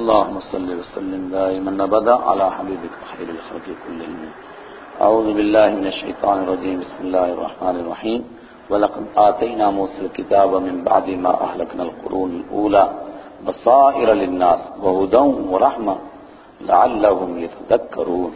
اللهم صل وسلم دائما ابدا على حبيبك خير الخلق كلهم. اعوذ بالله من الشيطان الرجيم. بسم الله الرحمن الرحيم. ولقد آتينا موسى الكتاب من بعد ما أهلكنا القرون الأولى بصائر للناس وهدى ورحمة لعلهم يتذكرون.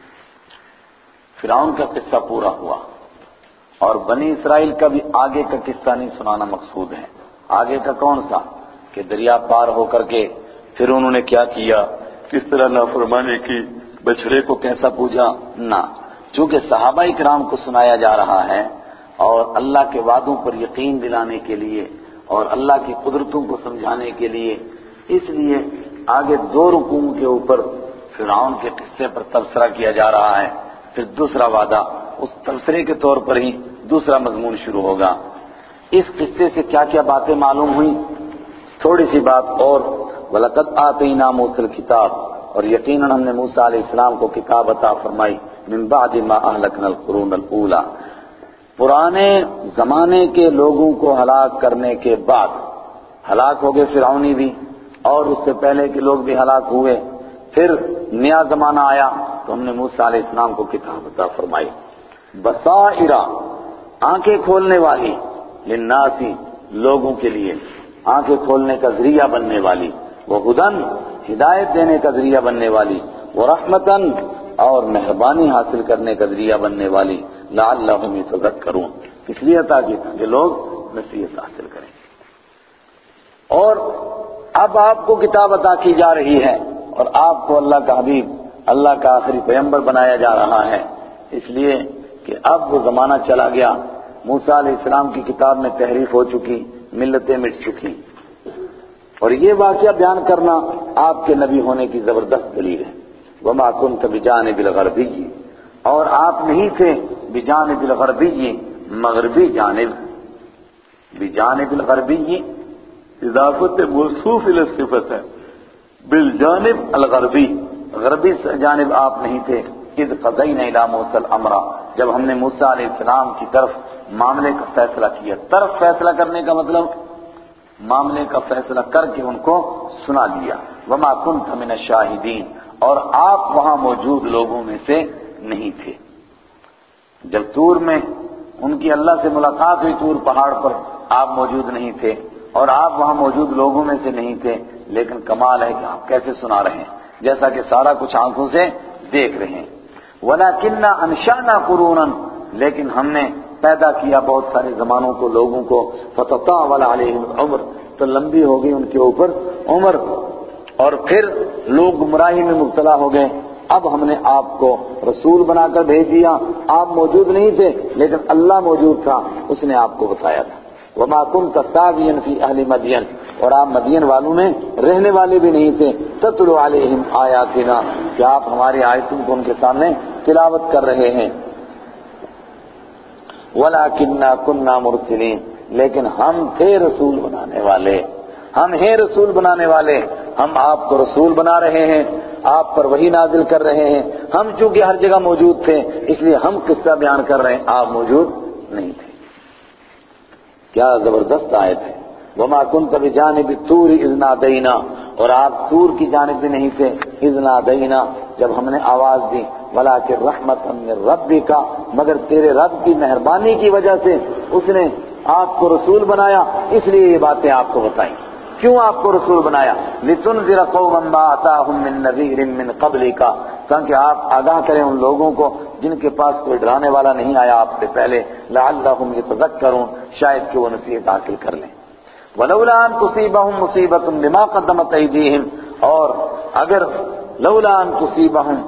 فرعون کا قصہ پورا ہوا اور بنی اسرائیل کا بھی آگے کا قصہ نہیں سنانا مقصود ہے. آگے کا کون سا کہ دریا پار ہو کر کے پھر انہوں نے کیا کیا، کس طرح نافرمانی کی، بچڑے کو کیسا پوجا، نہ. چونکہ صحابہ کرام کو سنایا جا رہا ہے اور اللہ کے وعدوں پر یقین دلانے کے لیے اور اللہ کی قدرتوں کو سمجھانے کے لیے، اس لیے آگے 2 رکوعوں کے اوپر فرعون کے قصے پر تبصرہ کیا جا رہا ہے. پھر دوسرا وعدہ اس تبصرے کے طور پر ہی دوسرا مضمون شروع ہوگا. اس قصے سے کیا کیا باتیں معلوم ہوئی، تھوڑی سی بات اور. وَلَقَدْ آتَيْنَا مُوسَى الْكِتَابَ، اور یقیناً ہم نے موسیٰ علیہ السلام کو کتاب عطا فرمائی. مِن بَعْدِ مَا أَهْلَكْنَا الْقُرُونَ الْأُولَى، پرانے زمانے کے لوگوں کو ہلاک کرنے کے بعد. ہلاک ہو گئے فرعونی بھی اور اس سے پہلے کے لوگ بھی ہلاک ہوئے. پھر نیا زمانہ آیا تو ہم نے موسیٰ علیہ السلام کو کتاب عطا فرمائی. بصائر، آنکھیں کھولنے والی، للناس، لوگوں کے لیے آنکھیں کھولنے کا ذریعہ بننے والی، وہدن، ہدایت دینے کا ذریعہ بننے والی، ورحمتن، اور مہربانی حاصل کرنے کا ذریعہ بننے والی، لعلہم یتذکرون، اس لیے عطا کی کہ لوگ نصیحت حاصل کریں. اور اب آپ کو کتاب عطا کی جا رہی ہے اور آپ کو اللہ کا حبیب، اللہ کا آخری پیغمبر بنایا جا رہا ہے، اس لیے کہ اب وہ زمانہ چلا گیا. موسیٰ علیہ السلام کی کتاب میں تحریف ہو چکی، ملتیں مٹ چکی. اور یہ واقعہ بیان کرنا آپ کے نبی ہونے کی زبردست دلیل ہے. وَمَا كُنْتَ بِجَانِبِ الْغَرْبِيِّ، اور آپ نہیں تھے بِجَانِبِ الْغَرْبِيِّ، مغربی جانب. بِجَانِبِ الْغَرْبِيِّ اضافت موصوف الی صفت ہے، بالجانب الغربی، غربی جانب آپ نہیں تھے. اذ قضینا الی موسیٰ الامر، جب ہم نے موسیٰ علیہ السلام کی طرف معاملے کا فیصلہ کیا. طرف فیصلہ کرنے کا مطلب معاملے کا فیصلہ کر کے ان کو سنا دیا. وما كنت من الشاہدین، اور آپ وہاں موجود لوگوں میں سے نہیں تھے. جب طور میں ان کی اللہ سے ملاقات ہوئی، طور پہاڑ پر، آپ موجود نہیں تھے اور آپ وہاں موجود لوگوں میں سے نہیں تھے. لیکن کمال ہے کہ آپ کیسے سنا رہے ہیں، جیسا کہ سارا کچھ آنکھوں سے دیکھ رہے ہیں. وَلَكِنَّا أَنشَأْنَا قُرُونًا، لیکن ہم نے پیدا کیا بہت سارے زمانوں کو، لوگوں کو. فَتَطَاوَلَ عَلَيْهِمُ الْعُمُرُ، تو لمبی ہو گئی ان کے اوپر عمر، اور پھر لوگ گمراہی میں مبتلا ہو گئے. اب ہم نے آپ کو رسول بنا کر بھیج دیا. آپ موجود نہیں تھے لیکن اللہ موجود تھا، اس نے آپ کو بتایا تھا. وَمَا كُنْتَ سَاوِيًا فِي أَهْلِ مَدْيَنَ، اور آپ مدین والوں میں رہنے والے بھی نہیں تھے. تَتْلُو عَلَيْهِمْ آيَاتِنَا، کہ آپ ہماری آیتوں کو ان کے سامنے تلاوت کر رہے ہیں. وَلَكِنَّا كُنَّا مُرْسِلِينَ، لیکن ہم تھے رسول بنانے والے، ہم ہیں رسول بنانے والے. ہم آپ کو رسول بنا رہے ہیں، آپ پر وحی نازل کر رہے ہیں. ہم چونکہ ہر جگہ موجود تھے اس لیے ہم قصہ بیان کر رہے ہیں، آپ موجود نہیں تھے. کیا زبردست آیت ہے. وَمَا كُنْتَ بِجَانِبِ الطُّورِ إِذْ نَادَيْنَا، اور آپ طور کی جانب بھی نہیں تھے. إِذْ نَادَيْنَا، جب ہم نے آواز دی. وَلَكِنْ رَحْمَةً مِّن رَّبِّكَ، مگر تیرے رب کی مہربانی کی وجہ سے اس نے آپ کو رسول بنایا. اس لیے یہ باتیں آپ کو بتائیں. کیوں آپ کو رسول بنایا؟ لِتُنذِرَ قَوْمًا مَّا أَتَاهُم مِّن نَّذِيرٍ مِّن قَبْلِكَ، تاکہ آپ آگاہ کریں ان لوگوں کو جن کے پاس کوئی ڈرانے والا نہیں آیا آپ سے پہلے. لَعَلَّهُمْ يَتَذَكَّرُونَ، شاید کہ وہ نصیحت حاصل کر لیں. وَلَوْلَا أَن تُصِيبَهُم مُّصِيبَةٌ بِمَا قَدَّمَتْ أَيْدِيهِمْ، اور اگر لولا ان تصیبہم،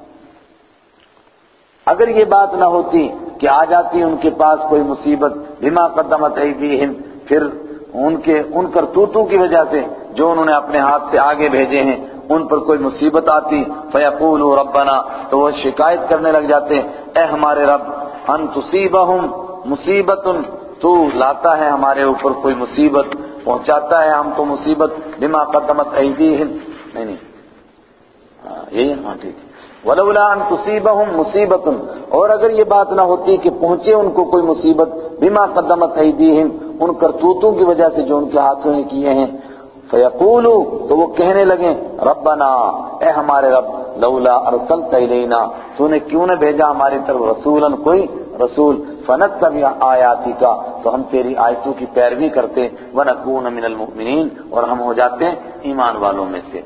اگر یہ بات نہ ہوتی کہ آ جاتی ان کے پاس کوئی مصیبت، بما قدمت ایدیہم، پھر ان کرتوتوں کی وجہ سے جو انہوں نے اپنے ہاتھ سے آگے بھیجے ہیں ان پر کوئی مصیبت آتی، فیقولوا ربنا، تو وہ شکایت کرنے لگ جاتے، اے ہمارے رب، ان تصیبہم مصیبت، تو لاتا ہے ہمارے اوپر کوئی مصیبت، پہنچاتا ہے ہم کو مصیبت، بما قدمت ایدیہم، نہیں یہی ہاں ٹھیک ہے. ولولا ان تصیبہم مصیبت، اور اگر یہ بات نہ ہوتی کہ پہنچے ان کو کوئی مصیبت، بما قدمت ایدیہم، ان کرتوتوں کی وجہ سے جو ان کے ہاتھوں نے کیے ہیں، فیقولوا تو وہ کہنے لگیں ربنا اے ہمارے رب لولا ارسلت الینا تو نے کیوں نہ بھیجا ہماری طرف رسولا کوئی رسول فنتبع آیاتک تو ہم تیری آیتوں کی پیروی کرتے ونکون من المؤمنین اور ہم ہو جاتے ایمان والوں میں سے۔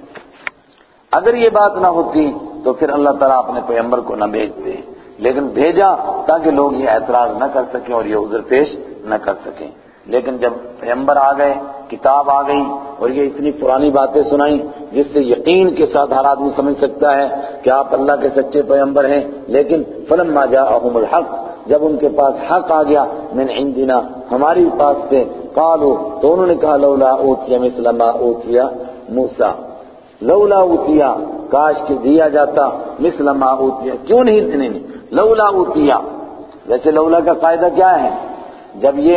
اگر یہ بات نہ ہوتی تو پھر اللہ تعالیٰ اپنے پیغمبر کو نہ بھیجتے، لیکن بھیجا تاکہ لوگ یہ اعتراض نہ کر سکیں اور یہ عذر پیش نہ کر سکیں۔ لیکن جب پیغمبر آ گئے، کتاب آ گئی اور یہ اتنی پرانی باتیں سنائیں جس سے یقین کے ساتھ ہر آدمی سمجھ سکتا ہے کہ آپ اللہ کے سچے پیغمبر ہیں، لیکن فلما جاءهم الحق جب ان کے پاس حق آ گیا من عندنا ہماری پاس سے قالوا تو انہوں نے کہا لولا اوتي مثل ما اوتي موسیٰ لولا اوتي کاش کہ دیا جاتا مثل ما اوتي کیوں نہیں لولا اوتي ویسے لولا کا قاعدہ کیا ہے؟ جب یہ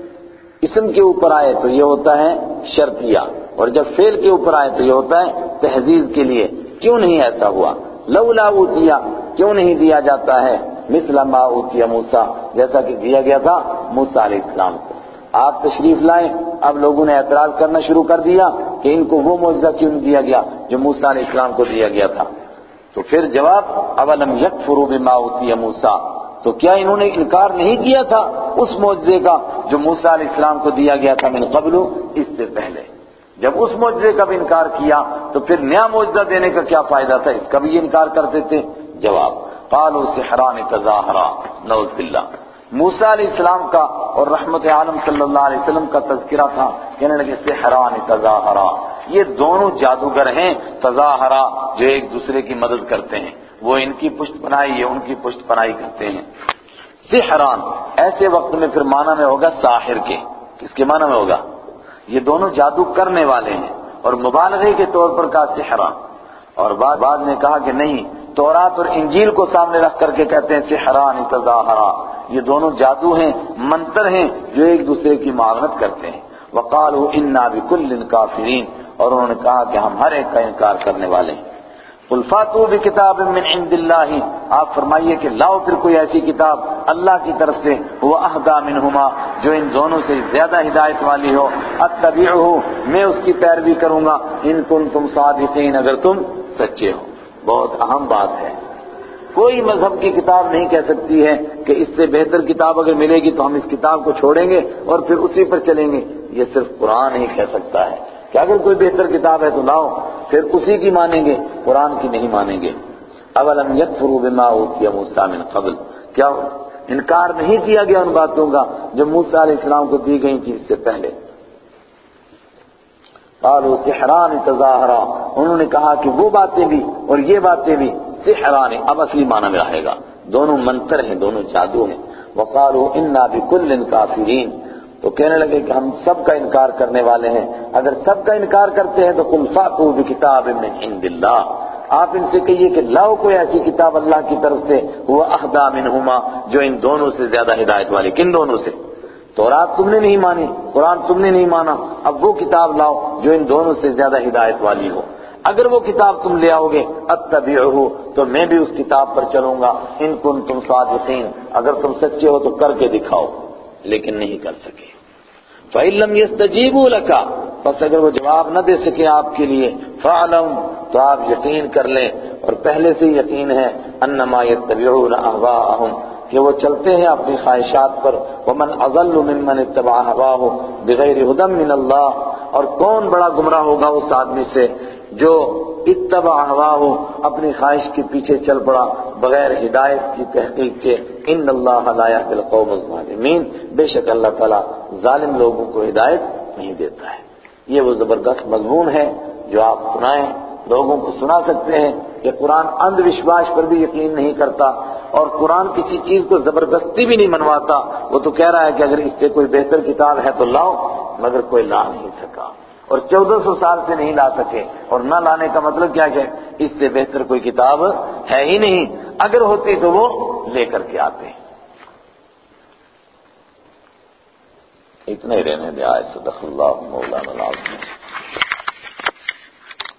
اسم کے اوپر آئے تو یہ ہوتا ہے شرطیہ اور جب فعل کے اوپر آئے تو یہ ہوتا ہے تحزیز کے لیے۔ کیوں نہیں ایسا ہوا؟ لولا اوتي کیوں نہیں دیا جاتا ہے مثل ما اوتي موسیٰ جیسا کہ دیا گیا تھا موسیٰ علیہ السلام کو۔ آپ تشریف لائیں، اب لوگوں نے اعتراض کرنا شروع کر دیا کہ ان کو وہ معجزہ کیوں نہیں دیا گیا جو موسیٰ علیہ السلام کو دیا گیا تھا۔ تو پھر جواب اولم یکفروا بما اوتي موسیٰ تو کیا انہوں نے انکار نہیں کیا تھا اس معجزے کا جو موسیٰ علیہ السلام کو دیا گیا تھا من قبل اس سے پہلے؟ جب اس معجزے کا بھی انکار کیا تو پھر نیا معجزہ دینے کا کیا فائدہ تھا، اس کا بھی یہ انکار کرتے تھے۔ جواب قالوا سحران تظاہرا نعوذ باللہ۔ موسیٰ علیہ السلام کا اور رحمت عالم صلی اللہ علیہ وسلم کا تذکرہ تھا، کہنے لگے سحران تظاہرا یہ دونوں جادوگر ہیں تظاہرا جو ایک دوسرے کی مدد کرتے ہیں، وہ ان کی پشت پناہی یہ ان کی پشت پناہی کرتے ہیں۔ سحران ایسے وقت میں پھر معنی میں ہوگا ساحر کے، کس کے معنی میں ہوگا؟ یہ دونوں جادو کرنے والے ہیں اور مبالغے کے طور پر کہا سحران، اور بعد نے کہا کہ نہیں تورات اور انجیل کو سامنے رکھ کر کے کہتے ہیں سحران تظاہرا یہ دونوں جادو ہیں منتر ہیں جو ایک دوسرے کی معاونت کرتے ہیں۔ وقالوا انا بكل کافرین اور انہوں نے کہا کہ ہم ہر ایک کا انکار کرنے والے ہیں۔ قل فاتوا بکتاب من عند اللہ آپ فرمائیے کہ لاؤ پھر کوئی ایسی کتاب اللہ کی طرف سے هو اهدی منہما جو ان دونوں سے زیادہ ہدایت والی ہو، اتبعہ میں اس کی پیروی کروں گا ان کنتم صادقین اگر تم سچے ہو۔ بہت اہم بات ہے، کوئی مذہب کی کتاب نہیں کہہ سکتی ہے کہ اس سے بہتر کتاب اگر ملے گی تو ہم اس کتاب کو چھوڑیں گے اور پھر اسی پر چلیں گے۔ یہ صرف قرآن ہی کہہ سکتا ہے کہ اگر کوئی بہتر کتاب ہے تو لاؤ، پھر اسی کی مانیں گے، قرآن کی نہیں مانیں گے۔ اولم یکفروا بما اوتی موسیٰ من قبل کیا انکار نہیں کیا گیا ان باتوں کا جو موسیٰ علیہ السلام کو دی گئی تھی اس سے پہلے؟ قالوا سحران تظاہرا انہوں نے کہا کہ وہ باتیں بھی اور یہ باتیں بھی سحران اب اصلی معنی میں رہے گا، دونوں منتر ہیں دونوں جادو ہیں۔ وقالوا انا بكل کافرین تو کہنے لگے کہ ہم سب کا انکار کرنے والے ہیں، اگر سب کا انکار کرتے ہیں تو قل فاتوا بکتاب من عند اللہ آپ ان سے کہیے کہ لاؤ کوئی ایسی کتاب اللہ کی طرف سے هو اهدی منہما جو ان دونوں سے زیادہ ہدایت والی۔ کن دونوں سے؟ تورات تم نے نہیں مانی، قرآن تم نے نہیں مانا، اب وہ کتاب لاؤ جو ان دونوں سے زیادہ ہدایت والی ہو۔ اگر وہ کتاب تم لے آؤ گے اتبعہ تو میں بھی اس کتاب پر چلوں گا ان کنتم صادقین اگر تم سچے ہو تو کر کے دکھاؤ، لیکن نہیں کر سکے۔ فَإِن لَّمْ يَسْتَجِيبُوا لَكَ پس اگر وہ جواب نہ دے سکے آپ کے لیے فَاعْلَمْ تو آپ یقین کر لیں اور پہلے سے یقین ہے انما يتبعون اهواءهم کہ وہ چلتے ہیں اپنی خواہشات پر۔ وَمَنْ أَضَلُّ مِمَّنِ اتَّبَعَ هَوَاهُ بِغَيْرِ هُدًى مِّنَ اللَّهِ اور کون بڑا گمراہ ہوگا اس آدمی سے جو اتبع ہواہ اپنی خواہش کے پیچھے چل پڑا بغیر ہدایت کی تحقیق کے۔ ان اللہ لا یہدی القوم الظالمین بے شک اللہ تعالیٰ ظالم لوگوں کو ہدایت نہیں دیتا ہے۔ یہ وہ زبردست مضمون ہے جو آپ سنائیں، لوگوں کو سنا سکتے ہیں کہ قرآن اندھ وشواس پر بھی یقین نہیں کرتا اور قرآن کسی چیز کو زبردستی بھی نہیں منواتا، وہ تو کہہ رہا ہے کہ اگر اس سے کوئی بہتر کتاب ہے تو لاؤ، مگر کوئی لا نہیں سکا اور 1400 سال سے نہیں لا سکے، اور نہ لانے کا مطلب کیا کہ اس سے بہتر کوئی کتاب ہے ہی نہیں، اگر ہوتی تو وہ لے کر کے آتے۔ اتنا ہی رہنے دے، صدق اللہ مولانا العظیم۔